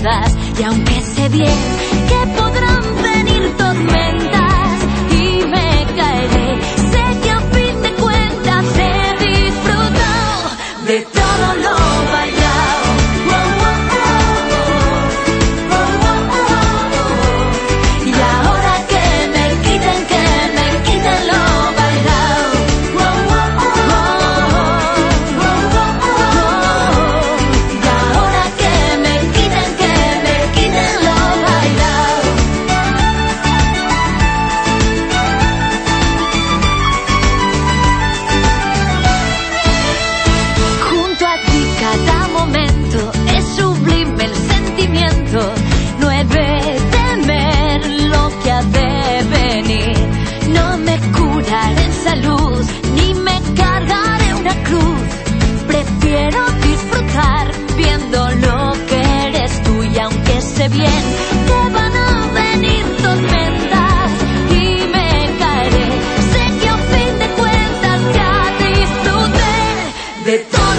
quedas. Y aunque sé bien que podrán venir tormentas y me caeré, sé que a fin de cuentas he disfrutado de todo lo bailado. Y ahora que me quiten lo bailado. Y ahora que me quiten lo bailado. Junto a ti cada momento es sublime el sentimiento. No he de temer lo que ha de venir. No me curaré en salud, ni me cargaré una cruz. Prefiero disfrutar viendo lo que eres tú. Y aunque sé bien que van a venir tormentas y me caeré, sé que a fin de cuentas ya disfruté de todo.